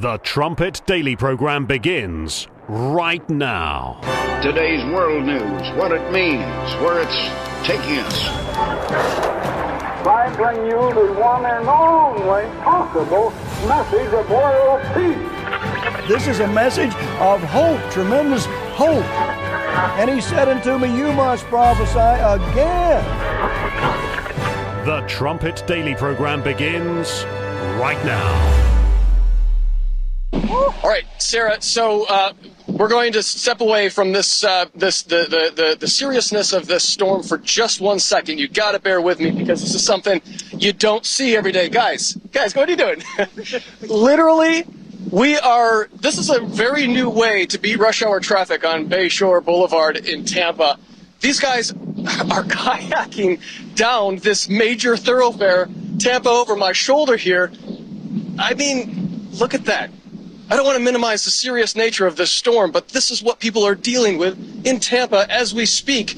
The Trumpet Daily program begins right now. Today's world news, what it means, where it's taking us. I bring you the one and only possible message of world peace. This is a message of hope, tremendous hope. And he said unto me, you must prophesy again. The Trumpet Daily program begins right now. All right, Sarah. So we're going to step away from the seriousness of this storm for just 1 second. You got to bear with me because this is something you don't see every day, guys. What are you doing? Literally, this is a very new way to beat rush hour traffic on Bayshore Boulevard in Tampa. These guys are kayaking down this major thoroughfare, Tampa over my shoulder here. I mean, look at that. I don't want to minimize the serious nature of this storm, but this is what people are dealing with in Tampa as we speak.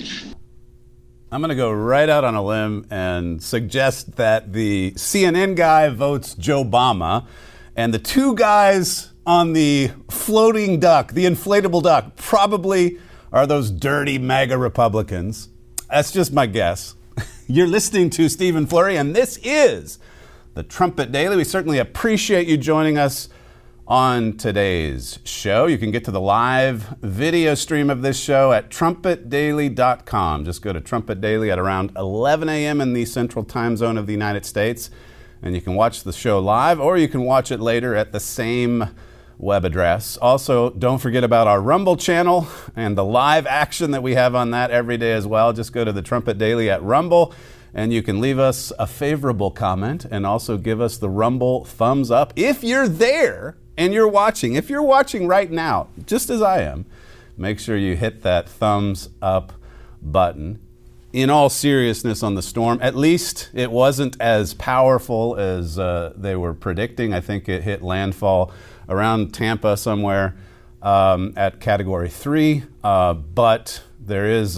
I'm going to go right out on a limb and suggest that the CNN guy votes Joe Obama, and the two guys on the floating duck, the inflatable duck, probably are those dirty MAGA Republicans. That's just my guess. You're listening to Stephen Flurry, and this is the Trumpet Daily. We certainly appreciate you joining us on today's show. You can get to the live video stream of this show at trumpetdaily.com. Just go to Trumpet Daily at around 11 a.m. in the central time zone of the United States, and you can watch the show live, or you can watch it later at the same web address. Also, don't forget about our Rumble channel and the live action that we have on that every day as well. Just go to the Trumpet Daily at Rumble, and you can leave us a favorable comment and also give us the Rumble thumbs up if you're there and you're watching. If you're watching right now, just as I am, make sure you hit that thumbs up button. In all seriousness on the storm, at least it wasn't as powerful as they were predicting. I think it hit landfall around Tampa somewhere at Category 3, but there is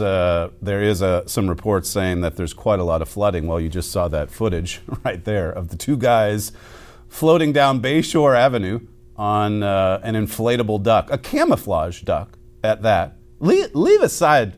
some reports saying that there's quite a lot of flooding. Well, you just saw that footage right there of the two guys floating down Bayshore Avenue on an inflatable duck, a camouflage duck at that. Leave aside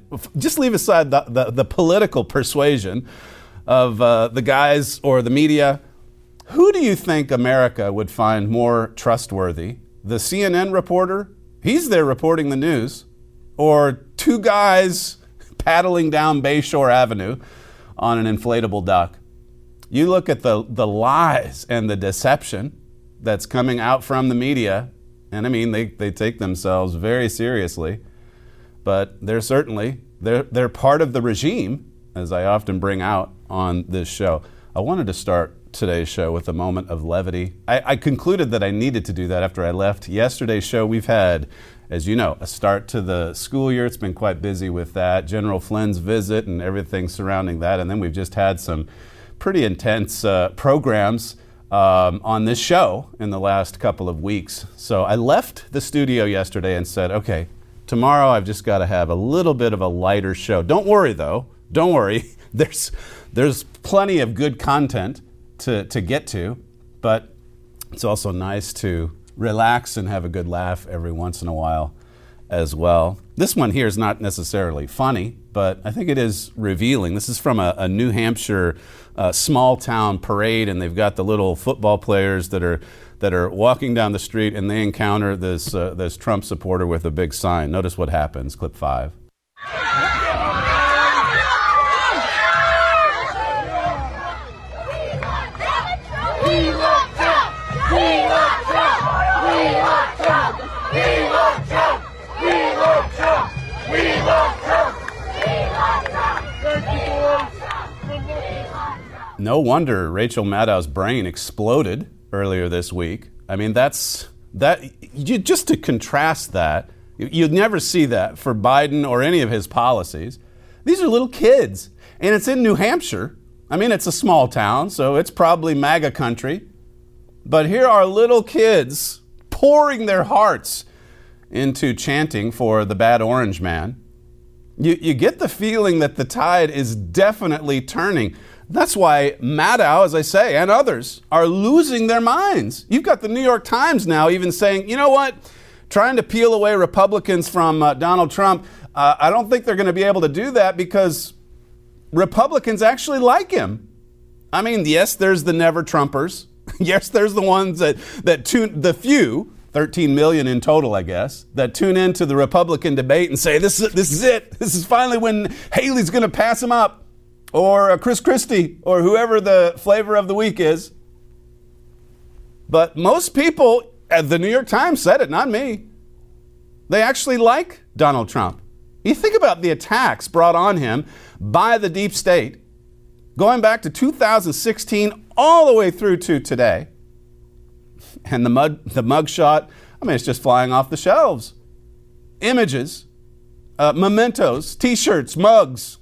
the political persuasion of the guys or the media. Who do you think America would find more trustworthy? The CNN reporter, he's there reporting the news, or two guys paddling down Bayshore Avenue on an inflatable duck? You look at the lies and the deception that's coming out from the media, and I mean, they take themselves very seriously, but they're part of the regime, as I often bring out on this show. I wanted to start today's show with a moment of levity. I concluded that I needed to do that after I left yesterday's show. We've had, as you know, a start to the school year. It's been quite busy with that, General Flynn's visit and everything surrounding that, and then we've just had some pretty intense programs on this show in the last couple of weeks. So I left the studio yesterday and said, okay, tomorrow I've just got to have a little bit of a lighter show. Don't worry, though. Don't worry. There's plenty of good content to get to, but it's also nice to relax and have a good laugh every once in a while as well. This one here is not necessarily funny, but I think it is revealing. This is from a New Hampshire small town parade, and they've got the little football players that are walking down the street, and they encounter this Trump supporter with a big sign. Notice what happens. Clip 5. No wonder Rachel Maddow's brain exploded earlier this week. I mean, just to contrast that, you'd never see that for Biden or any of his policies. These are little kids, and it's in New Hampshire. I mean, it's a small town, so it's probably MAGA country. But here are little kids pouring their hearts into chanting for the bad orange man. You get the feeling that the tide is definitely turning. That's why Maddow, as I say, and others are losing their minds. You've got the New York Times now even saying, you know what, trying to peel away Republicans from Donald Trump, I don't think they're going to be able to do that because Republicans actually like him. I mean, yes, there's the never Trumpers. Yes, there's the ones that tune, the few, 13 million in total, I guess, that tune into the Republican debate and say, this is it. This is finally when Haley's going to pass him up. Or Chris Christie, or whoever the flavor of the week is. But most people, the New York Times said it, not me. They actually like Donald Trump. You think about the attacks brought on him by the deep state, going back to 2016 all the way through to today. And the mugshot, I mean, it's just flying off the shelves. Images, mementos, T-shirts, mugs.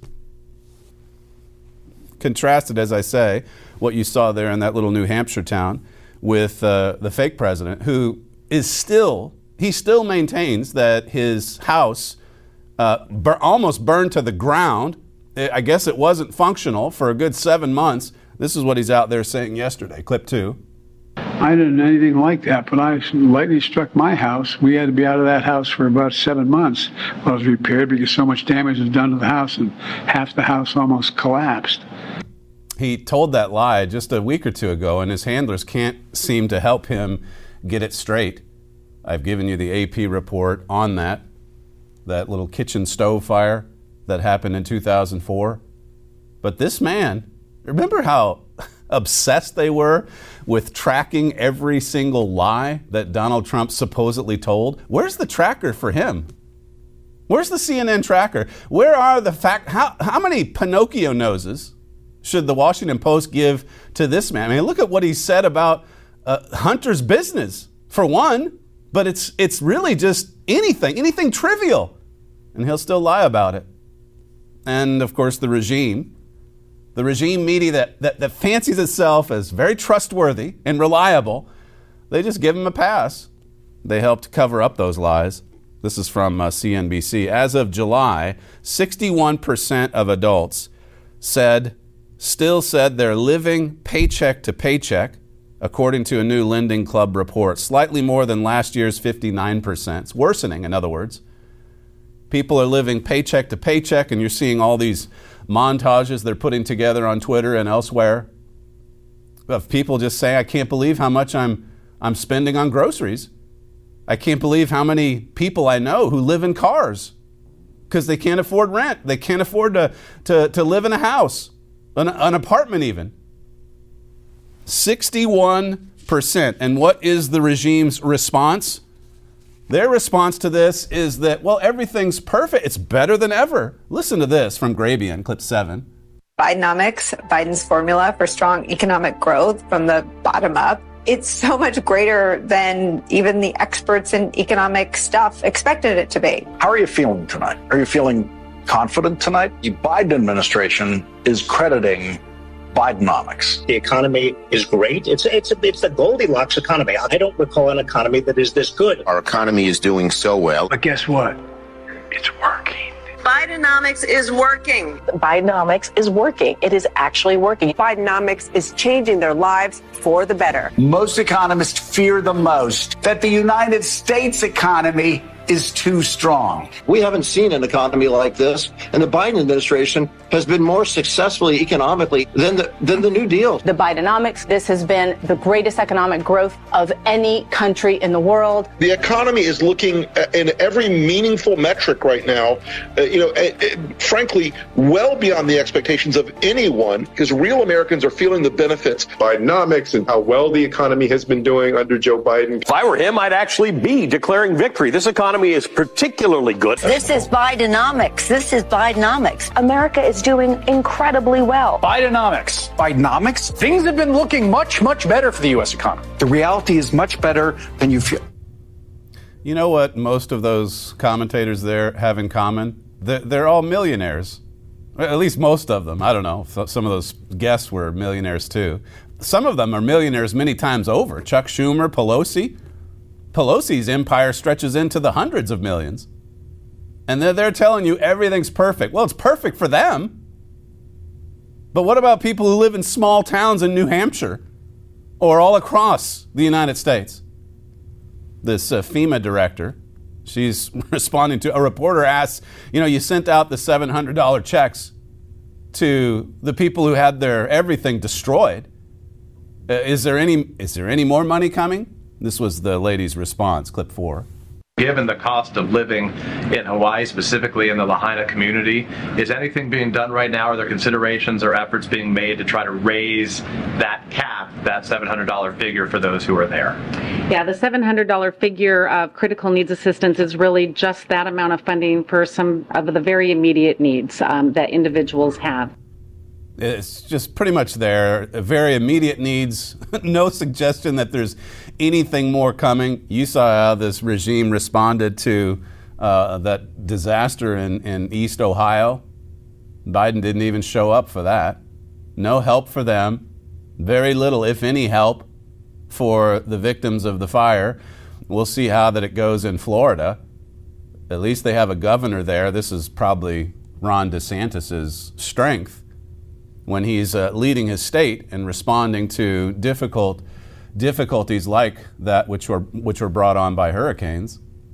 Contrasted, as I say, what you saw there in that little New Hampshire town with the fake president, who is still maintains that his house almost burned to the ground. I guess it wasn't functional for a good 7 months. This is what he's out there saying yesterday. Clip 2. I didn't do anything like that, but lightning struck my house. We had to be out of that house for about 7 months while it was repaired because so much damage was done to the house and half the house almost collapsed. He told that lie just a week or two ago, and his handlers can't seem to help him get it straight. I've given you the AP report on that little kitchen stove fire that happened in 2004. But this man, remember how obsessed they were with tracking every single lie that Donald Trump supposedly told? Where's the tracker for him? Where's the CNN tracker? Where are the how many Pinocchio noses should the Washington Post give to this man? I mean, look at what he said about Hunter's business, for one, but it's really just anything trivial, and he'll still lie about it. And, of course, the regime media that fancies itself as very trustworthy and reliable, they just give him a pass. They helped cover up those lies. This is from CNBC. As of July, 61% of adults still said they're living paycheck to paycheck, according to a new Lending Club report. Slightly more than last year's 59%. It's worsening, in other words. People are living paycheck to paycheck, and you're seeing all these montages they're putting together on Twitter and elsewhere of people just saying, I can't believe how much I'm spending on groceries. I can't believe how many people I know who live in cars because they can't afford rent. They can't afford to live in a house. An apartment even. 61%. And what is the regime's response? Their response to this is that, well, everything's perfect. It's better than ever. Listen to this from Grabian, clip 7. Bidenomics, Biden's formula for strong economic growth from the bottom up. It's so much greater than even the experts in economic stuff expected it to be. How are you feeling tonight? Are you feeling confident tonight? The Biden administration is crediting Bidenomics. The economy is great. It's the Goldilocks economy. I don't recall an economy that is this good. Our economy is doing so well. But guess what? It's working. Bidenomics is working. Bidenomics is working. It is actually working. Bidenomics is changing their lives for the better. Most economists fear the most that the United States economy is too strong. We haven't seen an economy like this, and the Biden administration has been more successfully economically than the New Deal. The Bidenomics, this has been the greatest economic growth of any country in the world. The economy is looking in every meaningful metric right now, frankly, well beyond the expectations of anyone, because real Americans are feeling the benefits. Bidenomics and how well the economy has been doing under Joe Biden. If I were him, I'd actually be declaring victory. This economy is particularly good. This is Bidenomics. This is Bidenomics. America is doing incredibly well. Bidenomics. Bidenomics? Things have been looking much, much better for the U.S. economy. The reality is much better than you feel. You know what most of those commentators there have in common? They're all millionaires. At least most of them. I don't know. Some of those guests were millionaires too. Some of them are millionaires many times over. Chuck Schumer, Pelosi. Pelosi's empire stretches into the hundreds of millions. And they're telling you everything's perfect. Well, it's perfect for them. But what about people who live in small towns in New Hampshire or all across the United States? This FEMA director, she's responding to a reporter asks, you sent out the $700 checks to the people who had their everything destroyed. Is there any more money coming? This was the lady's response, clip 4. Given the cost of living in Hawaii, specifically in the Lahaina community, is anything being done right now? Are there considerations or efforts being made to try to raise that cap, that $700 figure for those who are there? Yeah, the $700 figure of critical needs assistance is really just that amount of funding for some of the very immediate needs that individuals have. It's just pretty much there. Very immediate needs. No suggestion that there's anything more coming. You saw how this regime responded to that disaster in East Ohio. Biden didn't even show up for that. No help for them. Very little, if any, help for the victims of the fire. We'll see how that it goes in Florida. At least they have a governor there. This is probably Ron DeSantis's strength when he's leading his state and responding to difficulties like that which were brought on by hurricanes.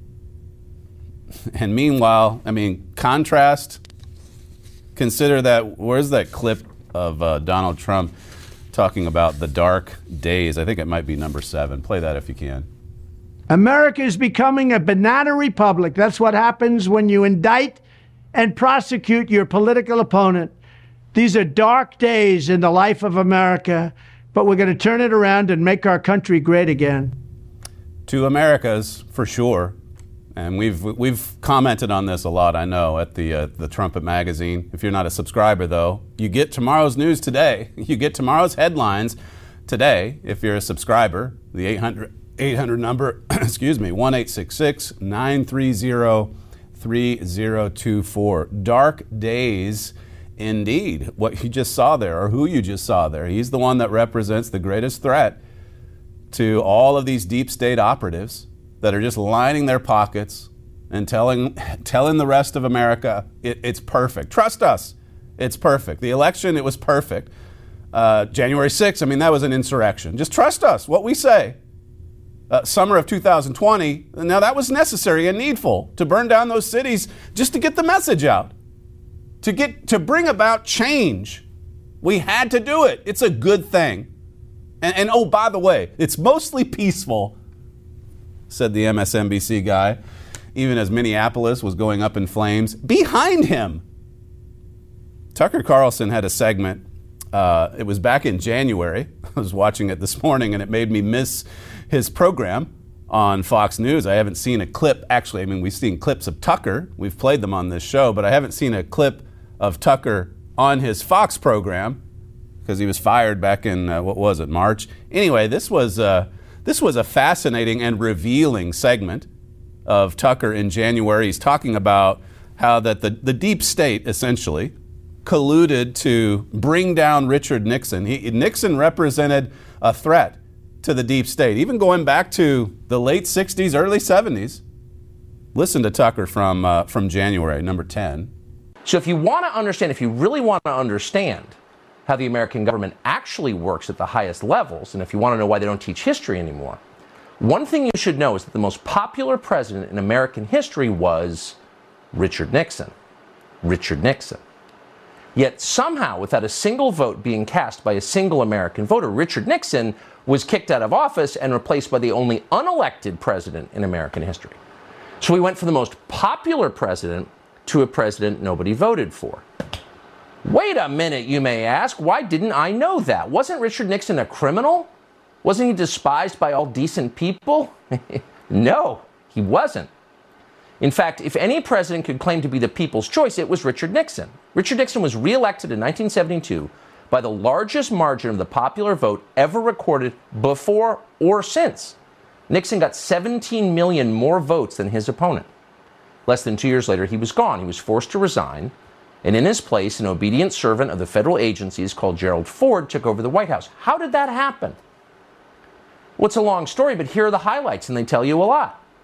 And meanwhile, contrast, consider that, where's that clip of Donald Trump talking about the dark days? I think it might be number 7. Play that if you can. America is becoming a banana republic. That's what happens when you indict and prosecute your political opponent. These are dark days in the life of America, but we're going to turn it around and make our country great again. 2 Americas, for sure. And we've commented on this a lot, I know, at the Trumpet Magazine. If you're not a subscriber, though, you get tomorrow's news today. You get tomorrow's headlines today if you're a subscriber. The 800 number, 1-866-930-3024. Dark days indeed. What you just saw there, or who you just saw there, he's the one that represents the greatest threat to all of these deep state operatives that are just lining their pockets and telling the rest of America it's perfect. Trust us, it's perfect. The election, it was perfect. January 6th, that was an insurrection. Just trust us, what we say. Summer of 2020, now that was necessary and needful to burn down those cities just to get the message out. To bring about change. We had to do it. It's a good thing. And oh, by the way, it's mostly peaceful, said the MSNBC guy, even as Minneapolis was going up in flames. Behind him, Tucker Carlson had a segment. It was back in January. I was watching it this morning, and it made me miss his program on Fox News. I haven't seen a clip. Actually, we've seen clips of Tucker. We've played them on this show, but I haven't seen a clip of Tucker on his Fox program because he was fired back in, March? Anyway, this was a fascinating and revealing segment of Tucker in January. He's talking about how that the deep state essentially colluded to bring down Richard Nixon. Nixon represented a threat to the deep state, even going back to the late 60s, early 70s. Listen to Tucker from January, number 10. So if you want to understand, if you really want to understand how the American government actually works at the highest levels, and if you want to know why they don't teach history anymore, one thing you should know is that the most popular president in American history was Richard Nixon. Richard Nixon. Yet somehow, without a single vote being cast by a single American voter, Richard Nixon was kicked out of office and replaced by the only unelected president in American history. So we went from the most popular president to a president nobody voted for. Wait a minute, you may ask. Why didn't I know that? Wasn't Richard Nixon a criminal? Wasn't he despised by all decent people? No, he wasn't. In fact, if any president could claim to be the people's choice, it was Richard Nixon. Richard Nixon was reelected in 1972 by the largest margin of the popular vote ever recorded before or since. Nixon got 17 million more votes than his opponent. Less than 2 years later, he was gone. He was forced to resign. And in his place, an obedient servant of the federal agencies called Gerald Ford took over the White House. How did that happen? Well, it's a long story, but here are the highlights, and they tell you a lot.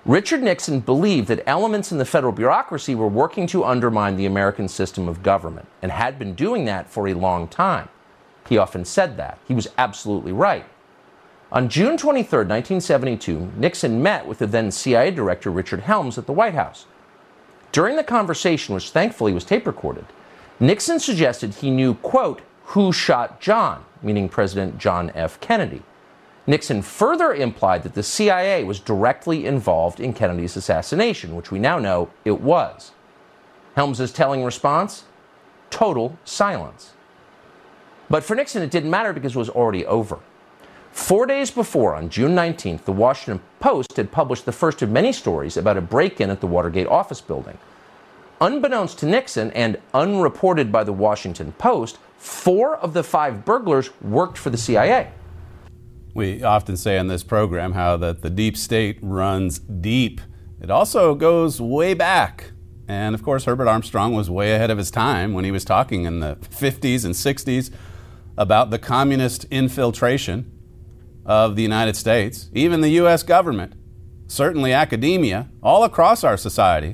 Richard Nixon believed that elements in the federal bureaucracy were working to undermine the American system of government and had been doing that for a long time. He often said that. He was absolutely right. On June 23, 1972, Nixon met with the then CIA Director Richard Helms at the White House. During the conversation, which thankfully was tape recorded, Nixon suggested he knew, quote, who shot John, meaning President John F. Kennedy. Nixon further implied that the CIA was directly involved in Kennedy's assassination, which we now know it was. Helms's telling response? Total silence. But for Nixon, it didn't matter because it was already over. 4 days before, on June 19th, the Washington Post had published the first of many stories about a break-in at the Watergate office building. Unbeknownst to Nixon and unreported by the Washington Post, 4 of the 5 burglars worked for the CIA. We often say on this program how that the deep state runs deep. It also goes way back. And of course, Herbert Armstrong was way ahead of his time when he was talking in the 50s and 60s about the communist infiltration of the United States, even the U.S. government, certainly academia, all across our society.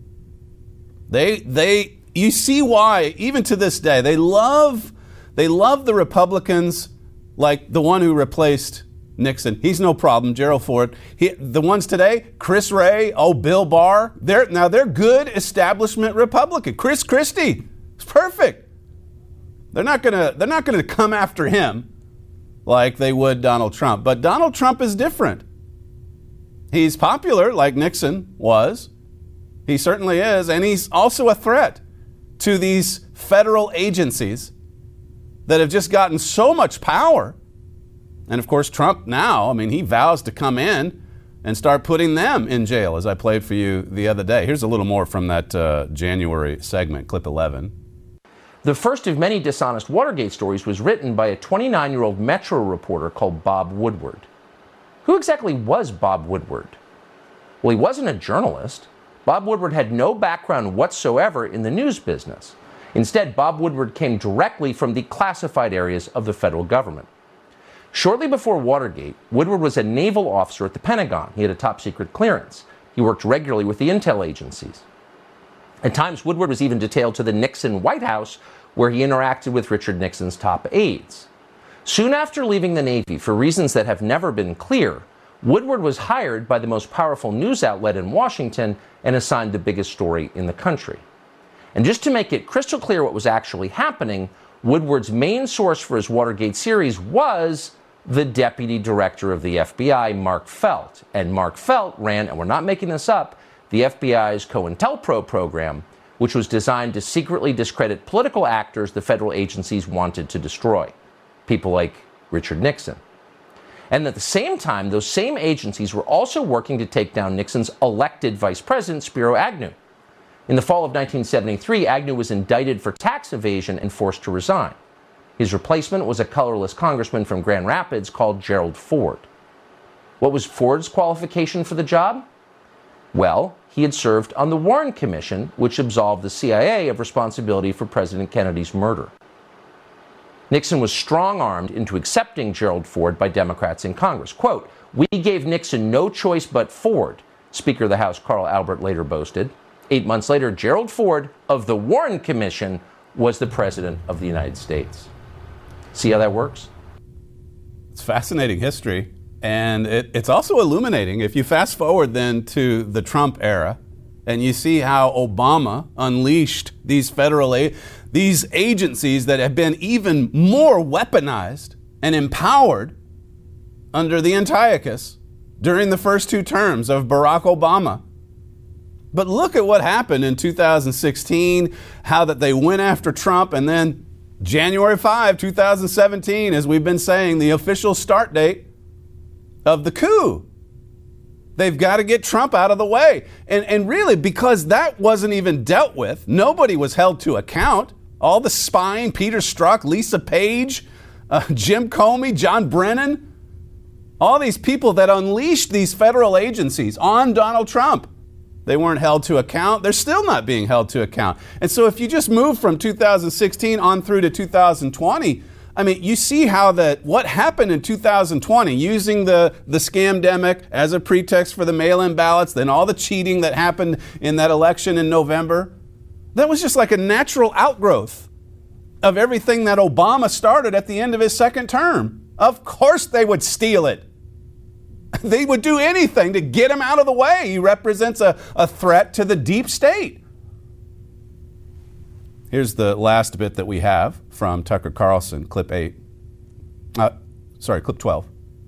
You see why, even to this day, they love the Republicans, like the one who replaced Nixon. He's no problem, Gerald Ford. The ones today, Chris Wray, Bill Barr, they're good establishment Republican. Chris Christie, it's perfect. They're not gonna come after him like they would Donald Trump. But Donald Trump is different. He's popular like Nixon was. He certainly is, and he's also a threat to these federal agencies that have just gotten so much power. And of course, Trump now, he vows to come in and start putting them in jail, as I played for you the other day. Here's a little more from that January segment, clip 11. The first of many dishonest Watergate stories was written by a 29-year-old Metro reporter called Bob Woodward. Who exactly was Bob Woodward? Well, he wasn't a journalist. Bob Woodward had no background whatsoever in the news business. Instead, Bob Woodward came directly from the classified areas of the federal government. Shortly before Watergate, Woodward was a naval officer at the Pentagon. He had a top-secret clearance. He worked regularly with the intel agencies. At times, Woodward was even detailed to the Nixon White House, where he interacted with Richard Nixon's top aides. Soon after leaving the Navy, for reasons that have never been clear, Woodward was hired by the most powerful news outlet in Washington and assigned the biggest story in the country. And just to make it crystal clear what was actually happening, Woodward's main source for his Watergate series was the deputy director of the FBI, Mark Felt. And Mark Felt ran, and we're not making this up, the FBI's COINTELPRO program, which was designed to secretly discredit political actors the federal agencies wanted to destroy, people like Richard Nixon. And at the same time, those same agencies were also working to take down Nixon's elected vice president, Spiro Agnew. In the fall of 1973, Agnew was indicted for tax evasion and forced to resign. His replacement was a colorless congressman from Grand Rapids called Gerald Ford. What was Ford's qualification for the job? Well, he had served on the Warren Commission, which absolved the CIA of responsibility for President Kennedy's murder. Nixon was strong-armed into accepting Gerald Ford by Democrats in Congress. Quote, "We gave Nixon no choice but Ford," Speaker of the House Carl Albert later boasted. 8 months later, Gerald Ford of the Warren Commission was the President of the United States. See how that works? It's fascinating history. And it's also illuminating. If you fast forward then to the Trump era, and you see how Obama unleashed these these agencies that have been even more weaponized and empowered under the Antiochus during the first 2 terms of Barack Obama. But look at what happened in 2016, how that they went after Trump, and then January 5, 2017, as we've been saying, the official start date of the coup. They've got to get Trump out of the way. And really, because that wasn't even dealt with, nobody was held to account. All the spying, Peter Strzok, Lisa Page, Jim Comey, John Brennan, all these people that unleashed these federal agencies on Donald Trump, they weren't held to account. They're still not being held to account. And so if you just move from 2016 on through to 2020, I mean, you see how what happened in 2020, using the scamdemic as a pretext for the mail-in ballots, then all the cheating that happened in that election in November, that was just like a natural outgrowth of everything that Obama started at the end of his second term. Of course they would steal it. They would do anything to get him out of the way. He represents a threat to the deep state. Here's the last bit that we have from Tucker Carlson, clip 12.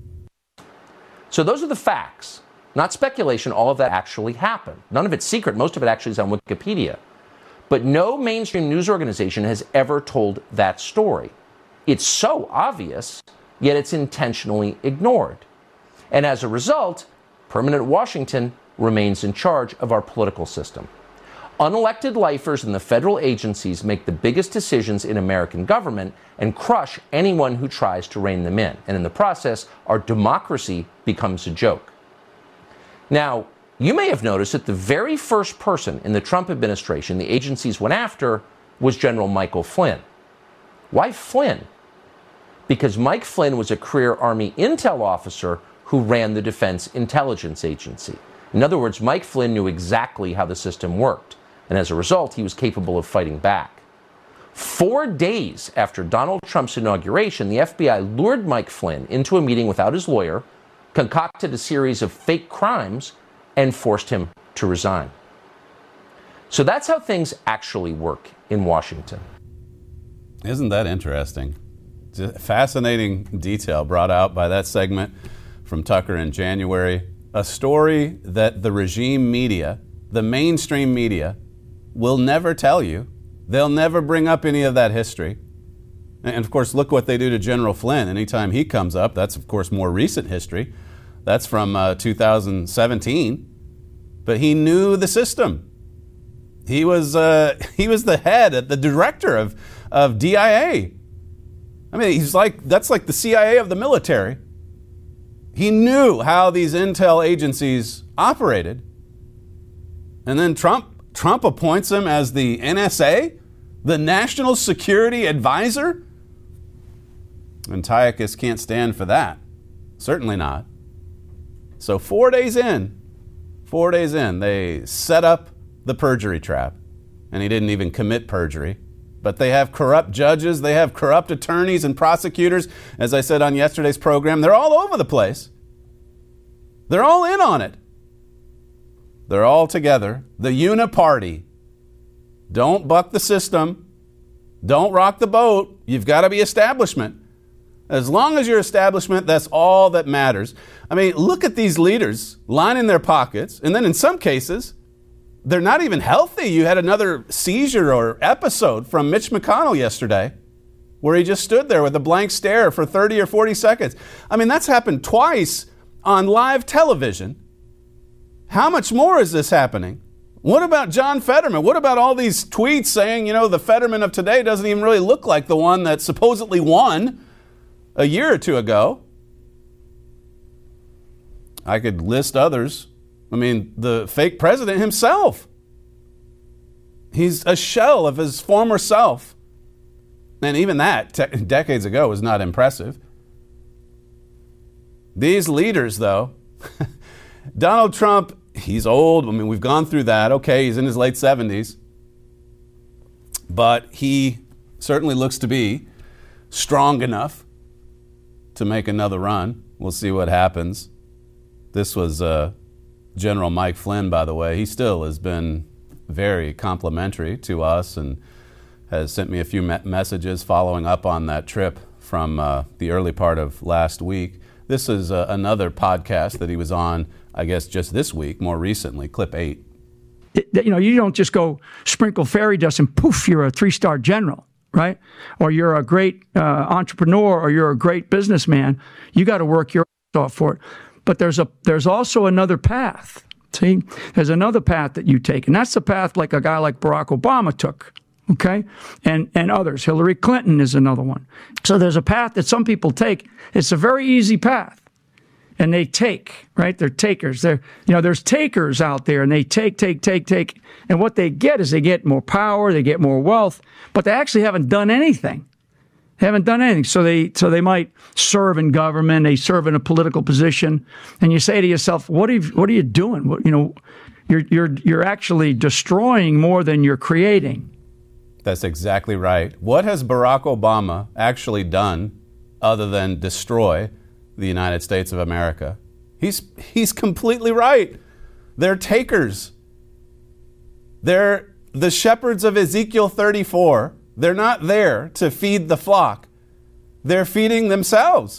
So those are the facts, not speculation. All of that actually happened. None of it's secret. Most of it actually is on Wikipedia. But no mainstream news organization has ever told that story. It's so obvious, yet it's intentionally ignored. And as a result, permanent Washington remains in charge of our political system. Unelected lifers in the federal agencies make the biggest decisions in American government and crush anyone who tries to rein them in. And in the process, our democracy becomes a joke. Now, you may have noticed that the very first person in the Trump administration the agencies went after was General Michael Flynn. Why Flynn? Because Mike Flynn was a career Army intel officer who ran the Defense Intelligence Agency. In other words, Mike Flynn knew exactly how the system worked. And as a result, he was capable of fighting back. 4 days after Donald Trump's inauguration, the FBI lured Mike Flynn into a meeting without his lawyer, concocted a series of fake crimes, and forced him to resign. So that's how things actually work in Washington. Isn't that interesting? Fascinating detail brought out by that segment from Tucker in January. A story that the regime media, the mainstream media, will never tell you. They'll never bring up any of that history. And of course, look what they do to General Flynn. Anytime he comes up, that's of course more recent history. That's from 2017. But he knew the system. He was the head, the director of DIA. I mean, that's like the CIA of the military. He knew how these intel agencies operated. And then Trump appoints him as the NSA, the National Security Advisor. Antiochus can't stand for that. Certainly not. So 4 days in, they set up the perjury trap. And he didn't even commit perjury. But they have corrupt judges, they have corrupt attorneys and prosecutors. As I said on yesterday's program, they're all over the place. They're all in on it. They're all together. The uniparty. Don't buck the system. Don't rock the boat. You've got to be establishment. As long as you're establishment, that's all that matters. I mean, look at these leaders lining their pockets. And then in some cases, they're not even healthy. You had another seizure or episode from Mitch McConnell yesterday where he just stood there with a blank stare for 30 or 40 seconds. I mean, that's happened twice on live television. How much more is this happening? What about John Fetterman? What about all these tweets saying, the Fetterman of today doesn't even really look like the one that supposedly won a year or two ago? I could list others. I mean, the fake president himself. He's a shell of his former self. And even that, decades ago, was not impressive. These leaders, though, Donald Trump, he's old. I mean, we've gone through that. Okay, he's in his late 70s. But he certainly looks to be strong enough to make another run. We'll see what happens. This was General Mike Flynn, by the way. He still has been very complimentary to us and has sent me a few messages following up on that trip from the early part of last week. This is another podcast that he was on, I guess, just this week, more recently, clip 8. You don't just go sprinkle fairy dust and poof, you're a 3-star general, right? Or you're a great entrepreneur, or you're a great businessman. You got to work your ass off for it. But there's also another path. See, there's another path that you take, and that's the path like a guy like Barack Obama took. Okay, and others. Hillary Clinton is another one. So there's a path that some people take. It's a very easy path, and they take, right? They're takers. There's takers out there, and they take, and what they get is they get more power, they get more wealth, but they actually haven't done anything. They haven't done anything. So they might serve in government, they serve in a political position, and you say to yourself, what are you doing? You're actually destroying more than you're creating. That's exactly right. What has Barack Obama actually done other than destroy the United States of America? He's completely right. They're takers. They're the shepherds of Ezekiel 34. They're not there to feed the flock. They're feeding themselves.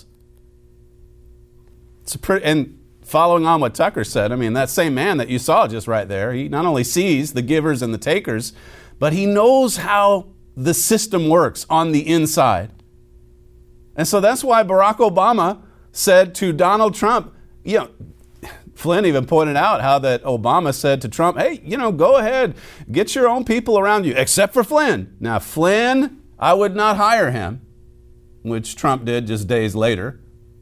And following on what Tucker said, I mean, that same man that you saw just right there, he not only sees the givers and the takers, but he knows how the system works on the inside. And so that's why Barack Obama said to Donald Trump, Flynn even pointed out how that Obama said to Trump, hey, go ahead, get your own people around you, except for Flynn. Now, Flynn, I would not hire him, which Trump did just days later.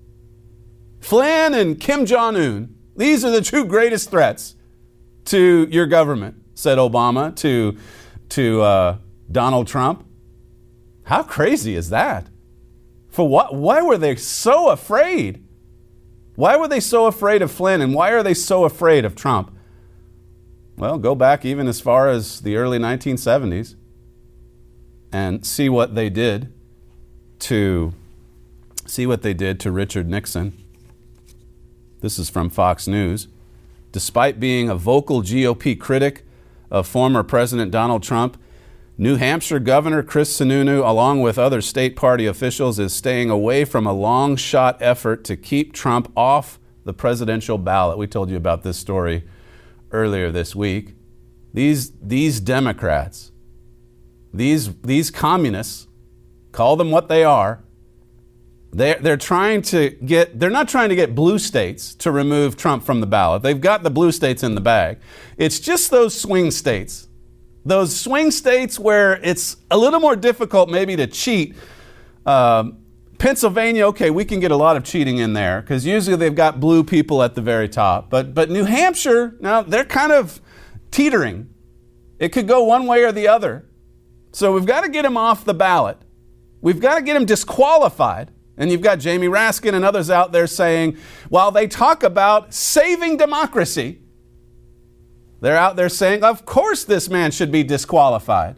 Flynn and Kim Jong-un, these are the two greatest threats to your government, said Obama to Donald Trump. How crazy is that? For what? Why were they so afraid? Why were they so afraid of Flynn, and why are they so afraid of Trump? Well, go back even as far as the early 1970s and see what they did to Richard Nixon. This is from Fox News. Despite being a vocal GOP critic of former President Donald Trump, New Hampshire Governor Chris Sununu, along with other state party officials, is staying away from a long-shot effort to keep Trump off the presidential ballot. We told you about this story earlier this week. These Democrats, these communists, call them what they are, they're not trying to get blue states to remove Trump from the ballot. They've got the blue states in the bag. It's just those swing states. Those swing states where it's a little more difficult maybe to cheat. Pennsylvania, okay, we can get a lot of cheating in there because usually they've got blue people at the very top. But New Hampshire, now they're kind of teetering. It could go one way or the other. So we've got to get him off the ballot. We've got to get him disqualified. And you've got Jamie Raskin and others out there saying, while they talk about saving democracy, they're out there saying, of course this man should be disqualified.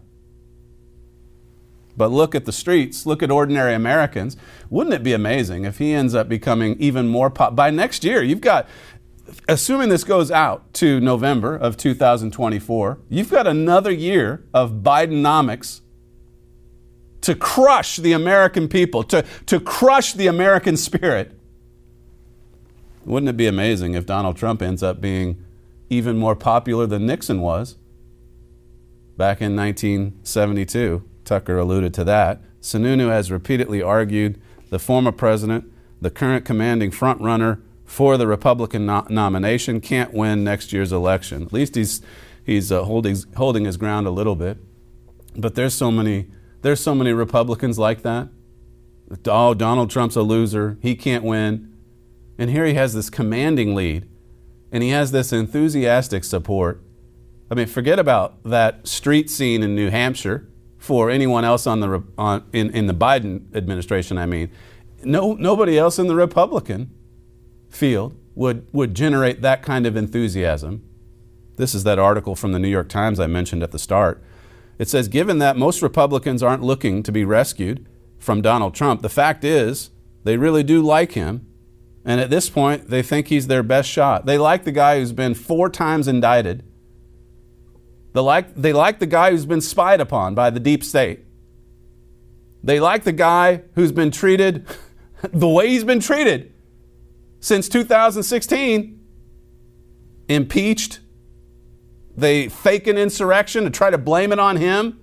But look at the streets, look at ordinary Americans. Wouldn't it be amazing if he ends up becoming even more by next year? You've got, assuming this goes out to November of 2024, you've got another year of Bidenomics to crush the American people, to crush the American spirit. Wouldn't it be amazing if Donald Trump ends up being even more popular than Nixon was back in 1972? Tucker alluded to that. Sununu has repeatedly argued the former president, the current commanding frontrunner for the Republican nomination, can't win next year's election. At least he's holding his ground a little bit. But there's so many Republicans like that. Oh, Donald Trump's a loser. He can't win. And here he has this commanding lead. And he has this enthusiastic support. I mean, forget about that street scene in New Hampshire for anyone else in the Biden administration. I mean, nobody else in the Republican field would generate that kind of enthusiasm. This is that article from the New York Times I mentioned at the start. It says, given that most Republicans aren't looking to be rescued from Donald Trump, the fact is they really do like him. And at this point, they think he's their best shot. They like the guy who's been 4 times indicted. They like the guy who's been spied upon by the deep state. They like the guy who's been treated the way he's been treated since 2016. Impeached. They fake an insurrection to try to blame it on him.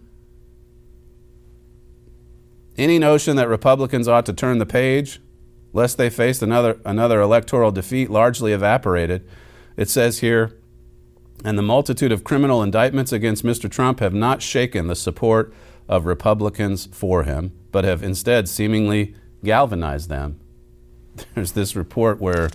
Any notion that Republicans ought to turn the page lest they faced another electoral defeat largely evaporated. It says here, and the multitude of criminal indictments against Mr. Trump have not shaken the support of Republicans for him, but have instead seemingly galvanized them. There's this report where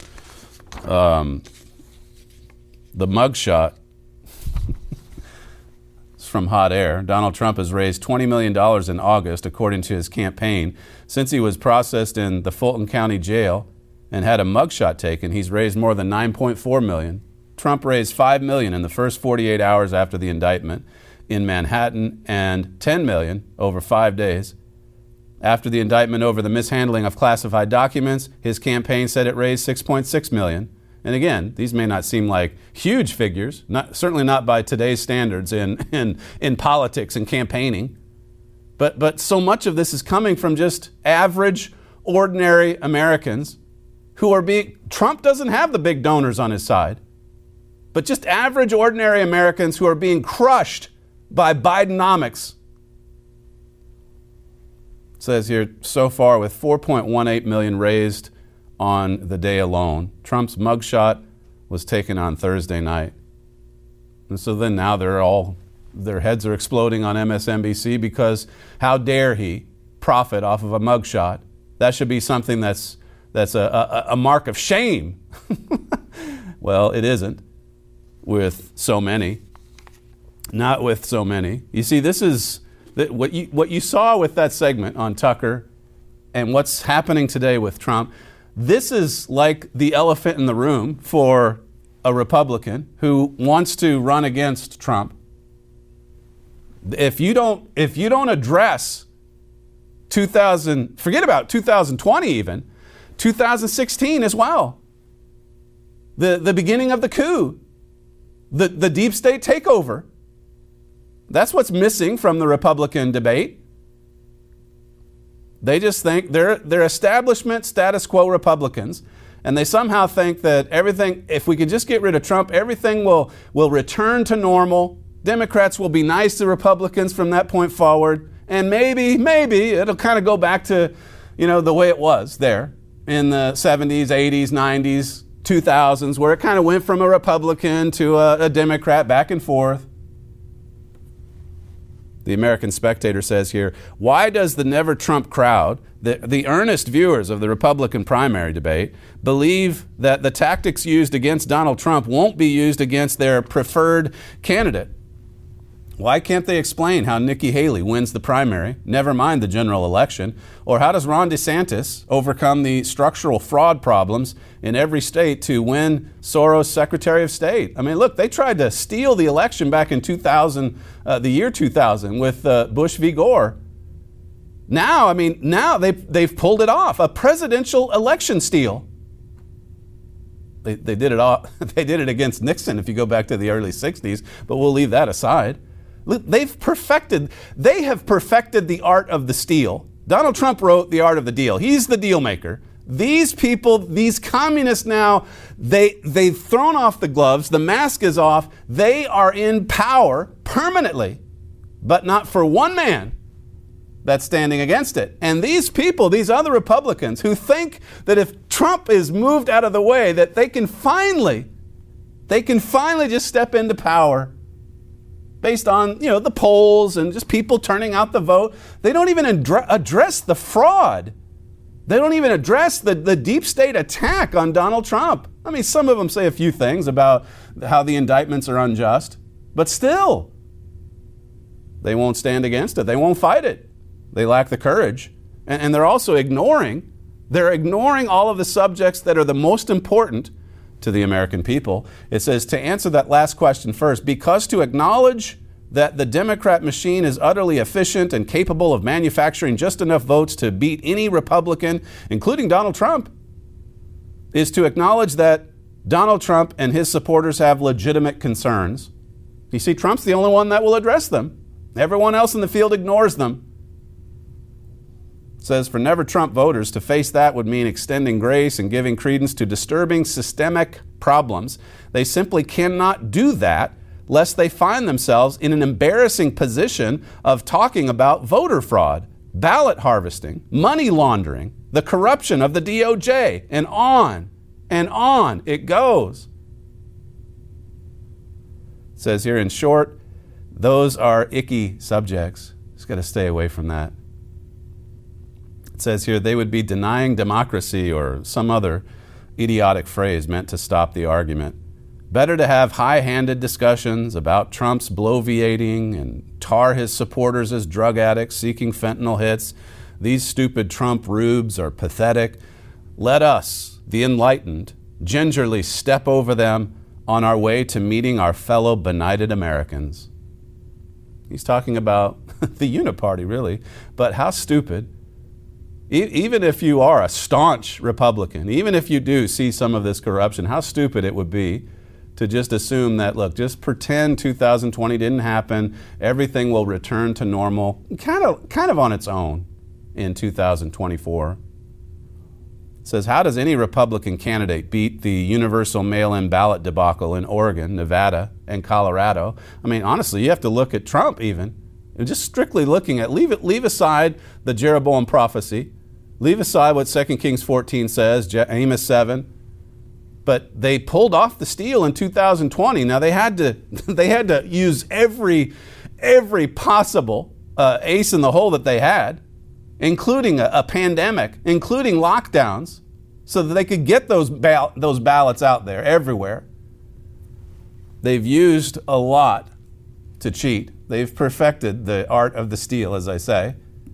the mugshot from Hot Air. Donald Trump has raised $20 million in August, according to his campaign. Since he was processed in the Fulton County Jail and had a mugshot taken, he's raised more than $9.4 million. Trump raised $5 million in the first 48 hours after the indictment in Manhattan and $10 million over 5 days. After the indictment over the mishandling of classified documents, his campaign said it raised $6.6 million. And again, these may not seem like huge figures, certainly not by today's standards in politics and campaigning. But so much of this is coming from just average, ordinary Americans who are being... Trump doesn't have the big donors on his side, but just average, ordinary Americans who are being crushed by Bidenomics. It says here, so far with $4.18 million raised on the day alone. Trump's mugshot was taken on Thursday night. And so then now their heads are exploding on MSNBC because how dare he profit off of a mugshot? That should be something that's a mark of shame. Well, it isn't with so many. Not with so many. You see, this is what you saw with that segment on Tucker and what's happening today with Trump. This is like the elephant in the room for a Republican who wants to run against Trump. If you don't address forget about 2020 even, 2016 as well. The beginning of the coup, the deep state takeover. That's what's missing from the Republican debate. They just think they're establishment status quo Republicans, and they somehow think that everything, if we could just get rid of Trump, everything will return to normal. Democrats will be nice to Republicans from that point forward, and maybe it'll kind of go back to, the way it was there in the 70s, 80s, 90s, 2000s, where it kind of went from a Republican to a Democrat back and forth. The American Spectator says here, why does the Never Trump crowd, the earnest viewers of the Republican primary debate, believe that the tactics used against Donald Trump won't be used against their preferred candidate? Why can't they explain how Nikki Haley wins the primary, never mind the general election? Or how does Ron DeSantis overcome the structural fraud problems in every state to win Soros Secretary of State? I mean, look, they tried to steal the election back in 2000, the year 2000 with Bush v. Gore. Now they've pulled it off, a presidential election steal. They did it all. They did it against Nixon if you go back to the early 60s, but we'll leave that aside. They have perfected the art of the steal. Donald Trump wrote The Art of the Deal. He's the deal maker. These people, these communists now, they've thrown off the gloves. The mask is off. They are in power permanently, but not for one man that's standing against it. And these people, these other Republicans who think that if Trump is moved out of the way, that they can finally just step into power based on, the polls and just people turning out the vote. They don't even address the fraud. They don't even address the deep state attack on Donald Trump. I mean, some of them say a few things about how the indictments are unjust, but still, they won't stand against it. They won't fight it. They lack the courage. And they're also ignoring all of the subjects that are the most important to the American people. It says, to answer that last question first, because to acknowledge that the Democrat machine is utterly efficient and capable of manufacturing just enough votes to beat any Republican, including Donald Trump, is to acknowledge that Donald Trump and his supporters have legitimate concerns. You see, Trump's the only one that will address them. Everyone else in the field ignores them. It says, for Never Trump voters, to face that would mean extending grace and giving credence to disturbing systemic problems. They simply cannot do that lest they find themselves in an embarrassing position of talking about voter fraud, ballot harvesting, money laundering, the corruption of the DOJ, and on it goes. It says here, in short, those are icky subjects. Just got to stay away from that. It says here they would be denying democracy or some other idiotic phrase meant to stop the argument. Better to have high-handed discussions about Trump's bloviating and tar his supporters as drug addicts seeking fentanyl hits. These stupid Trump rubes are pathetic. Let us, the enlightened, gingerly step over them on our way to meeting our fellow benighted Americans. He's talking about the Uniparty, really. But how stupid, even if you are a staunch Republican, even if you do see some of this corruption, how stupid it would be to just assume that, look, just pretend 2020 didn't happen, everything will return to normal, kind of on its own in 2024. It says, how does any Republican candidate beat the universal mail-in ballot debacle in Oregon, Nevada, and Colorado? I mean, honestly, you have to look at Trump even, and just strictly looking at, leave aside the Jeroboam prophecy, leave aside what 2 Kings 14 says, Amos 7, but they pulled off the steal in 2020. Now they had to use every possible ace in the hole that they had, including a pandemic, including lockdowns, so that they could get those ballots out there everywhere. They've used a lot to cheat. They've perfected the art of the steal, as I say.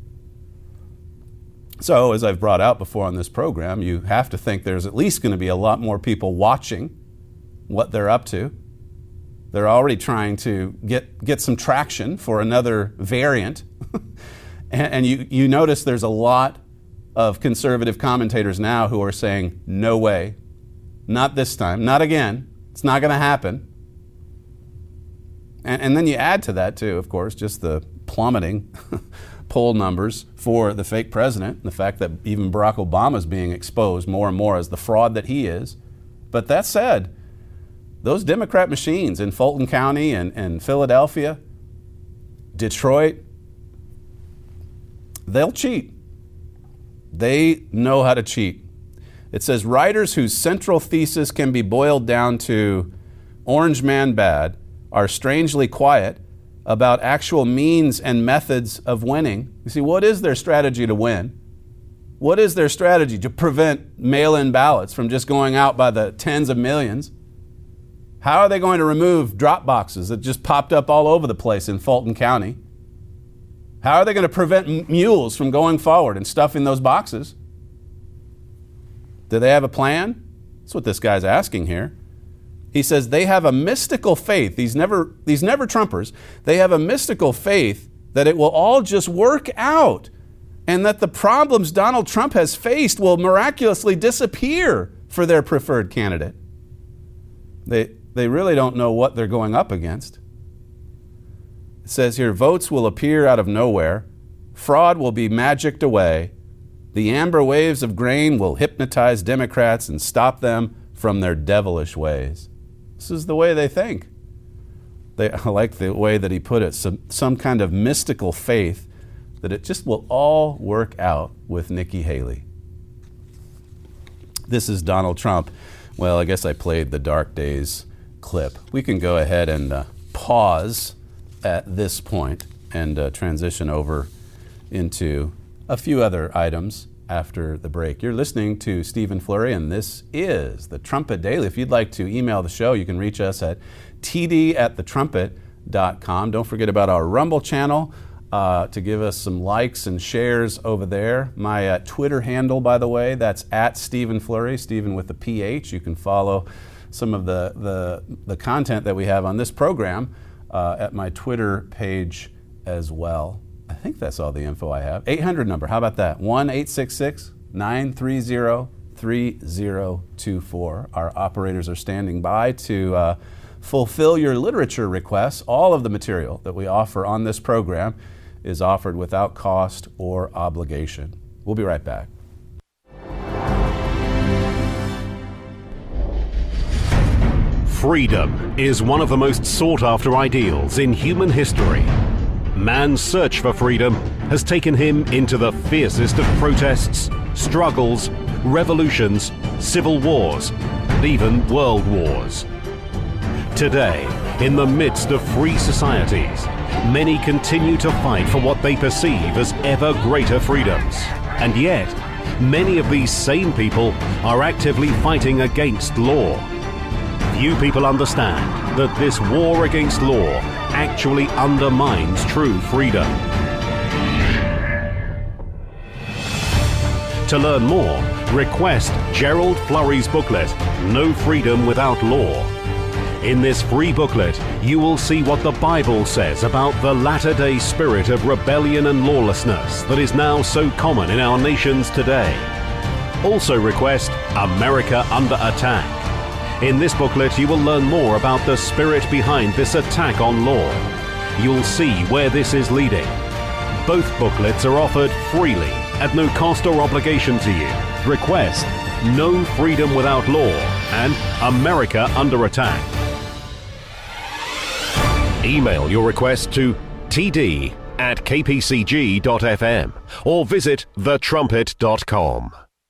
So, as I've brought out before on this program, you have to think there's at least going to be a lot more people watching what they're up to. They're already trying to get some traction for another variant. And you notice there's a lot of conservative commentators now who are saying, no way, not this time, not again, it's not going to happen. And then you add to that too, of course, just the plummeting poll numbers for the fake president, the fact that even Barack Obama is being exposed more and more as the fraud that he is. But that said, those Democrat machines in Fulton County and Philadelphia, Detroit, they'll cheat. They know how to cheat. It says writers whose central thesis can be boiled down to Orange Man bad are strangely quiet about actual means and methods of winning. You see, what is their strategy to win? What is their strategy to prevent mail-in ballots from just going out by the tens of millions? How are they going to remove drop boxes that just popped up all over the place in Fulton County? How are they going to prevent mules from going forward and stuffing those boxes? Do they have a plan? That's what this guy's asking here. He says they have a mystical faith, these never Trumpers, they have a mystical faith that it will all just work out and that the problems Donald Trump has faced will miraculously disappear for their preferred candidate. They really don't know what they're going up against. It says here, votes will appear out of nowhere. Fraud will be magicked away. The amber waves of grain will hypnotize Democrats and stop them from their devilish ways. This is the way they think. I like the way that he put it, some kind of mystical faith that it just will all work out with Nikki Haley. This is Donald Trump. Well, I guess I played the Dark Days clip. We can go ahead and pause at this point and transition over into a few other items after the break. You're listening to Stephen Flurry, and this is the Trumpet Daily. If you'd like to email the show, you can reach us at td@thetrumpet.com. Don't forget about our Rumble channel to give us some likes and shares over there. My Twitter handle, by the way, that's at Stephen Flurry, Stephen with a PH. You can follow some of the content that we have on this program at my Twitter page as well. I think that's all the info I have. 800 number, how about that? 1-866-930-3024. Our operators are standing by to fulfill your literature requests. All of the material that we offer on this program is offered without cost or obligation. We'll be right back. Freedom is one of the most sought-after ideals in human history. Man's search for freedom has taken him into the fiercest of protests, struggles, revolutions, civil wars, and even world wars. Today, in the midst of free societies, many continue to fight for what they perceive as ever greater freedoms. And yet, many of these same people are actively fighting against law. Few people understand that this war against law actually undermines true freedom. To learn more, request Gerald Flurry's booklet, No Freedom Without Law. In this free booklet, you will see what the Bible says about the latter-day spirit of rebellion and lawlessness that is now so common in our nations today. Also request America Under Attack. In this booklet, you will learn more about the spirit behind this attack on law. You'll see where this is leading. Both booklets are offered freely at no cost or obligation to you. Request No Freedom Without Law and America Under Attack. Email your request to td@kpcg.fm or visit thetrumpet.com.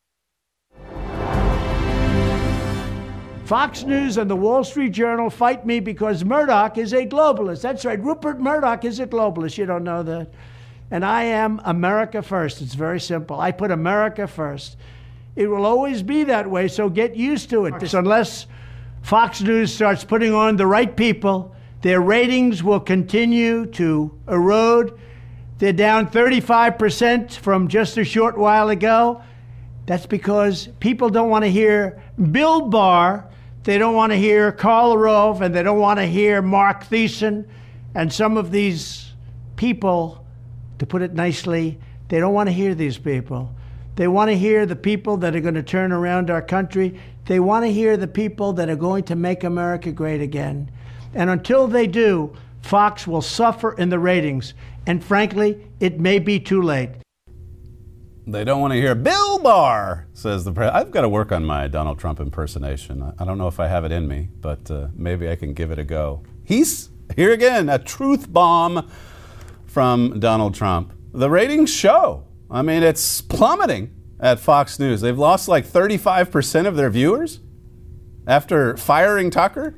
Fox News and the Wall Street Journal fight me because Murdoch is a globalist. That's right, Rupert Murdoch is a globalist. You don't know that? And I am America first. It's very simple. I put America first. It will always be that way, so get used to it. Unless Fox News starts putting on the right people, their ratings will continue to erode. They're down 35% from just a short while ago. That's because people don't want to hear Bill Barr, they don't want to hear Karl Rove, and they don't want to hear Mark Thiessen. And some of these people, to put it nicely, they don't want to hear these people. They want to hear the people that are going to turn around our country. They want to hear the people that are going to make America great again. And until they do, Fox will suffer in the ratings. And frankly, it may be too late. They don't want to hear Bill Barr, says the president. I've got to work on my Donald Trump impersonation. I don't know if I have it in me, but maybe I can give it a go. He's, here again, a truth bomb from Donald Trump. The ratings show. I mean, it's plummeting at Fox News. They've lost like 35% of their viewers after firing Tucker.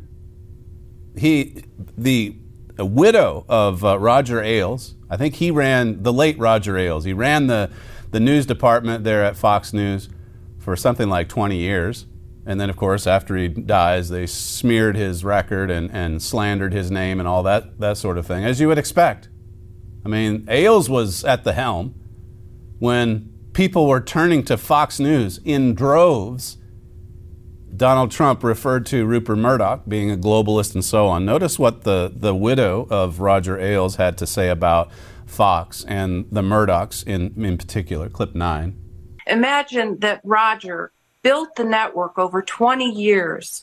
The widow of Roger Ailes, I think he ran, the late Roger Ailes, he ran the news department there at Fox News for something like 20 years. And then, of course, after he dies, they smeared his record and slandered his name and all that sort of thing, as you would expect. I mean, Ailes was at the helm when people were turning to Fox News in droves. Donald Trump referred to Rupert Murdoch being a globalist and so on. Notice what the widow of Roger Ailes had to say about Fox and the Murdochs in particular. Clip 9. Imagine that Roger built the network over 20 years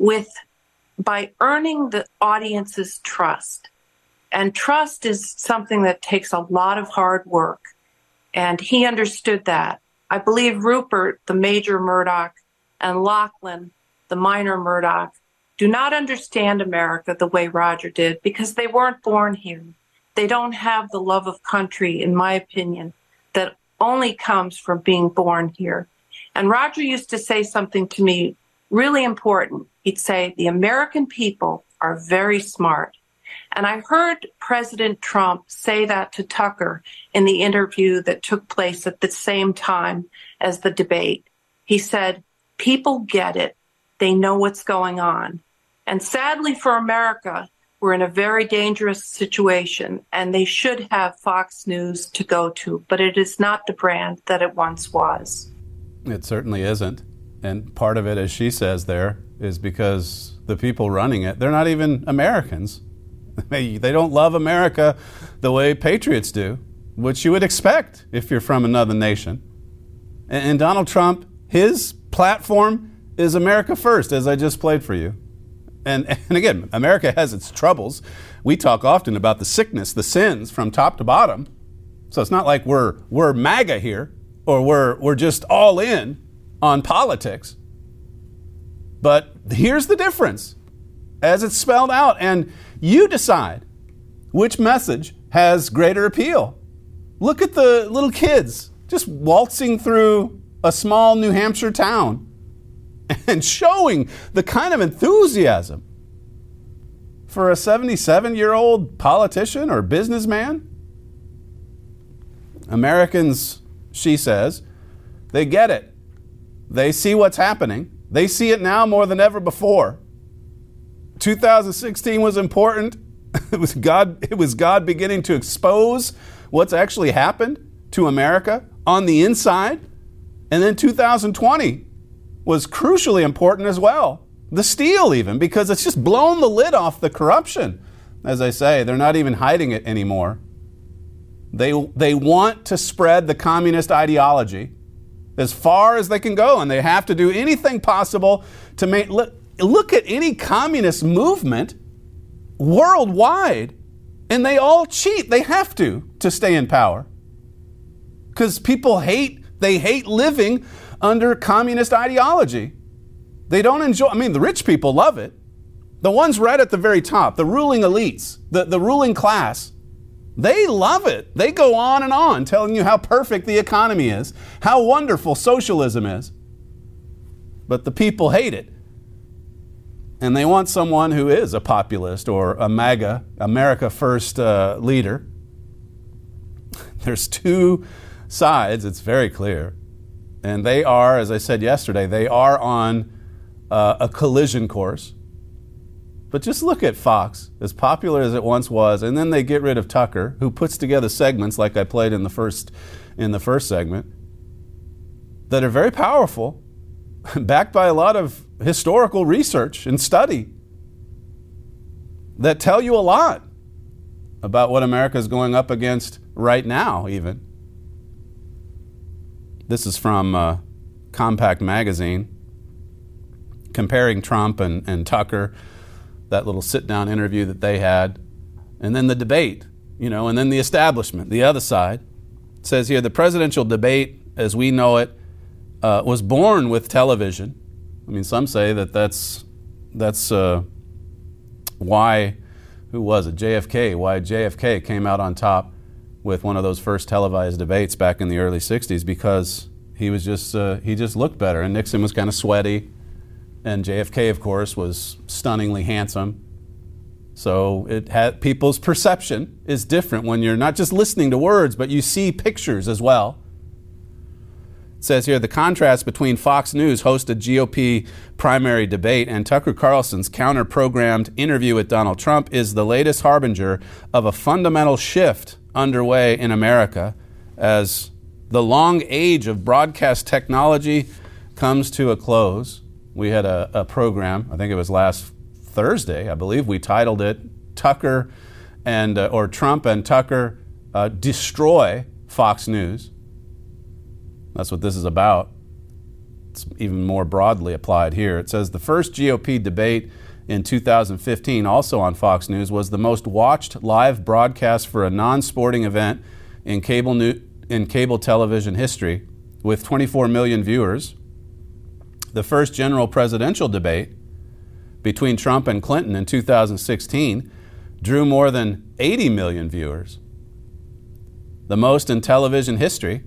by earning the audience's trust. And trust is something that takes a lot of hard work. And he understood that. I believe Rupert, the major Murdoch, and Lachlan, the minor Murdoch, do not understand America the way Roger did because they weren't born here. They don't have the love of country, in my opinion, that only comes from being born here. And Roger used to say something to me really important. He'd say, the American people are very smart. And I heard President Trump say that to Tucker in the interview that took place at the same time as the debate. He said, people get it. They know what's going on. And sadly for America, we're in a very dangerous situation, and they should have Fox News to go to, but it is not the brand that it once was. It certainly isn't. And part of it, as she says there, is because the people running it, they're not even Americans. They don't love America the way patriots do, which you would expect if you're from another nation. And Donald Trump, his platform is America first, as I just played for you. And again, America has its troubles. We talk often about the sickness, the sins from top to bottom. So it's not like we're MAGA here, or we're just all in on politics. But here's the difference, as it's spelled out, and you decide which message has greater appeal. Look at the little kids just waltzing through a small New Hampshire town and showing the kind of enthusiasm for a 77-year-old politician or businessman. Americans, she says, they get it. They see what's happening. They see it now more than ever before. 2016 was important. It was God beginning to expose what's actually happened to America on the inside. And then 2020 was crucially important as well. The steal even, because it's just blown the lid off the corruption. As I say, they're not even hiding it anymore. They want to spread the communist ideology as far as they can go, and they have to do anything possible to make... Look at any communist movement worldwide, and they all cheat. They have to stay in power. Because people hate living under communist ideology. They don't enjoy, the rich people love it. The ones right at the very top, the ruling elites, the ruling class, they love it. They go on and on telling you how perfect the economy is, how wonderful socialism is. But the people hate it. And they want someone who is a populist or a MAGA, America First leader. There's two sides, it's very clear. And they are, as I said yesterday, they are on a collision course. But just look at Fox, as popular as it once was, and then they get rid of Tucker, who puts together segments like I played in the first segment, that are very powerful, backed by a lot of historical research and study that tell you a lot about what America is going up against right now, even. This is from Compact Magazine, comparing Trump and Tucker, that little sit-down interview that they had, and then the debate, and then the establishment, the other side. It says here, the presidential debate, as we know it, was born with television. Some say that's why, who was it, JFK, why JFK came out on top with one of those first televised debates back in the early 60s, because he just looked better, and Nixon was kind of sweaty, and JFK, of course, was stunningly handsome. So people's perception is different when you're not just listening to words, but you see pictures as well. It says here, the contrast between Fox News hosted GOP primary debate and Tucker Carlson's counter-programmed interview with Donald Trump is the latest harbinger of a fundamental shift underway in America as the long age of broadcast technology comes to a close. We had a program, I think it was last Thursday, I believe, we titled it Trump and Tucker Destroy Fox News. That's what this is about. It's even more broadly applied here. It says the first GOP debate in 2015, also on Fox News, was the most watched live broadcast for a non-sporting event in cable television history, with 24 million viewers. The first general presidential debate between Trump and Clinton in 2016 drew more than 80 million viewers, the most in television history.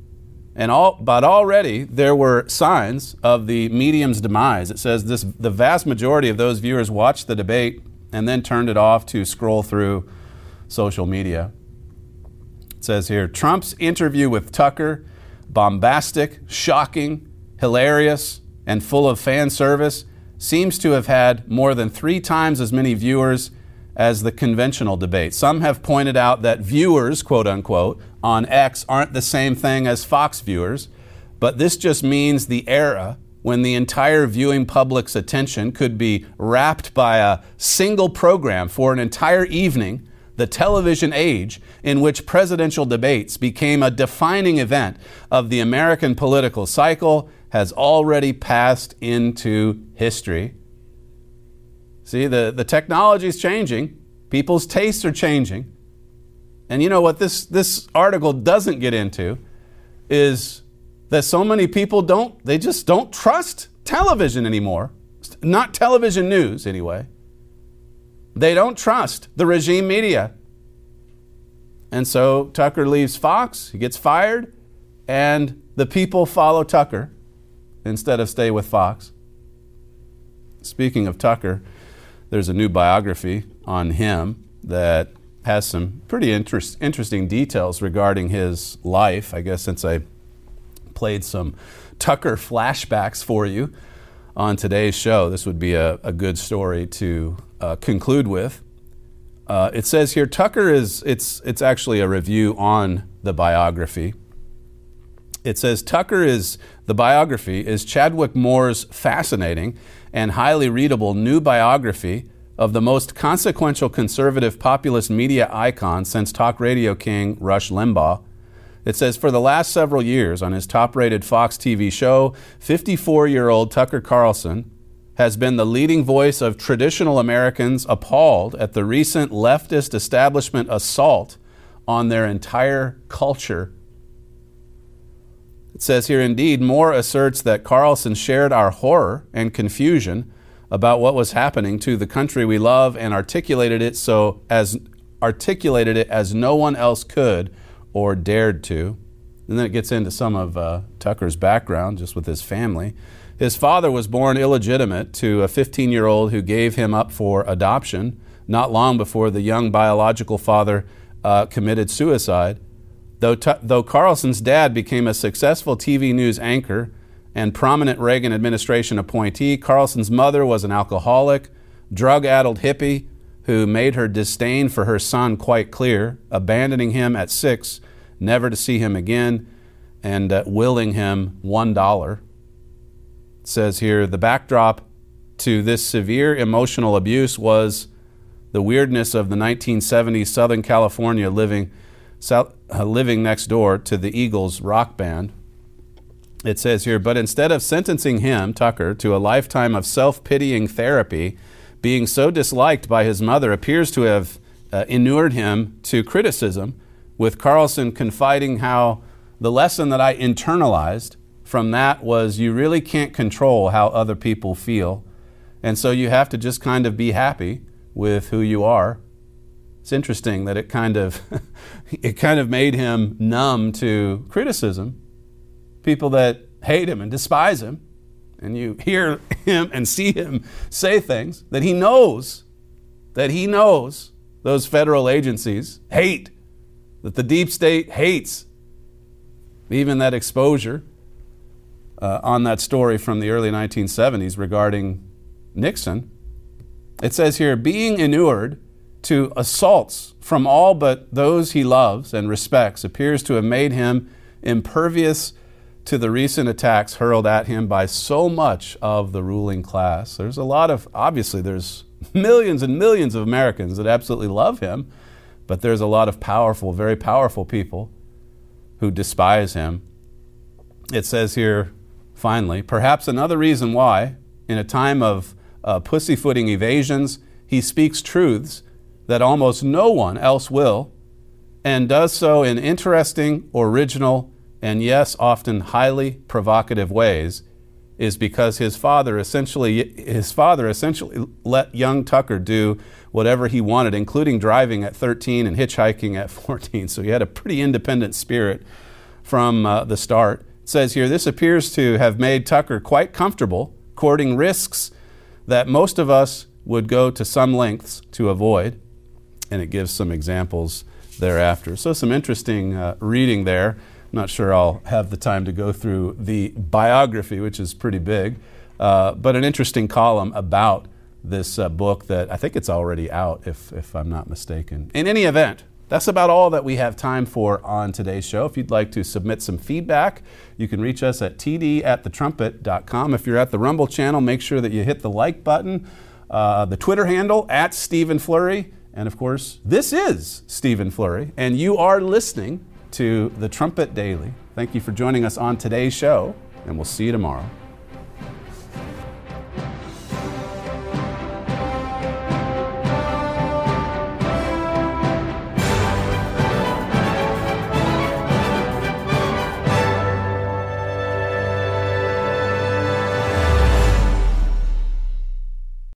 But already there were signs of the medium's demise. It says the vast majority of those viewers watched the debate and then turned it off to scroll through social media. It says here, Trump's interview with Tucker, bombastic, shocking, hilarious, and full of fan service, seems to have had more than 3 times as many viewers as the conventional debate. Some have pointed out that viewers, quote unquote, on X aren't the same thing as Fox viewers, but this just means the era when the entire viewing public's attention could be wrapped by a single program for an entire evening, the television age in which presidential debates became a defining event of the American political cycle, has already passed into history. See, the technology is changing. People's tastes are changing. And you know what this article doesn't get into is that so many people just don't trust television anymore. Not television news, anyway. They don't trust the regime media. And so Tucker leaves Fox, he gets fired, and the people follow Tucker instead of stay with Fox. Speaking of Tucker, there's a new biography on him that has some pretty interesting details regarding his life. I guess since I played some Tucker flashbacks for you on today's show. This would be a good story to conclude with. It says here, Tucker it's actually a review on the biography. It says, the biography is Chadwick Moore's fascinating and highly readable new biography of the most consequential conservative populist media icon since talk radio king Rush Limbaugh. It says, for the last several years on his top-rated Fox TV show, 54-year-old Tucker Carlson has been the leading voice of traditional Americans appalled at the recent leftist establishment assault on their entire culture. It says here, indeed, Moore asserts that Carlson shared our horror and confusion about what was happening to the country we love and articulated it as no one else could or dared to. And then it gets into some of Tucker's background, just with his family. His father was born illegitimate to a 15-year-old who gave him up for adoption not long before the young biological father committed suicide. Though Carlson's dad became a successful TV news anchor and prominent Reagan administration appointee, Carlson's mother was an alcoholic, drug-addled hippie who made her disdain for her son quite clear, abandoning him at 6, never to see him again, and willing him $1. It says here, the backdrop to this severe emotional abuse was the weirdness of the 1970s Southern California living next door to the Eagles rock band. It says here, but instead of sentencing him, Tucker, to a lifetime of self-pitying therapy, being so disliked by his mother appears to have inured him to criticism, with Carlson confiding how the lesson that I internalized from that was you really can't control how other people feel, and so you have to just kind of be happy with who you are. It's interesting that it kind of made him numb to criticism. People that hate him and despise him, and you hear him and see him say things that he knows those federal agencies hate, that the deep state hates. Even that exposure on that story from the early 1970s regarding Nixon. It says here, being inured to assaults from all but those he loves and respects appears to have made him impervious to the recent attacks hurled at him by so much of the ruling class. There's there's millions and millions of Americans that absolutely love him, but there's a lot of powerful, very powerful people who despise him. It says here, finally, perhaps another reason why, in a time of pussyfooting evasions, he speaks truths that almost no one else will, and does so in interesting, original, and yes, often highly provocative ways, is because his father essentially let young Tucker do whatever he wanted, including driving at 13 and hitchhiking at 14. So he had a pretty independent spirit from the start. It says here, this appears to have made Tucker quite comfortable courting risks that most of us would go to some lengths to avoid. And it gives some examples thereafter. So some interesting reading there. I'm not sure I'll have the time to go through the biography, which is pretty big, but an interesting column about this book that I think it's already out, if I'm not mistaken. In any event, that's about all that we have time for on today's show. If you'd like to submit some feedback, you can reach us at td@thetrumpet.com. If you're at the Rumble channel, make sure that you hit the like button, the Twitter handle @StephenFlurry, and of course, this is Stephen Flurry, and you are listening to The Trumpet Daily. Thank you for joining us on today's show, and we'll see you tomorrow.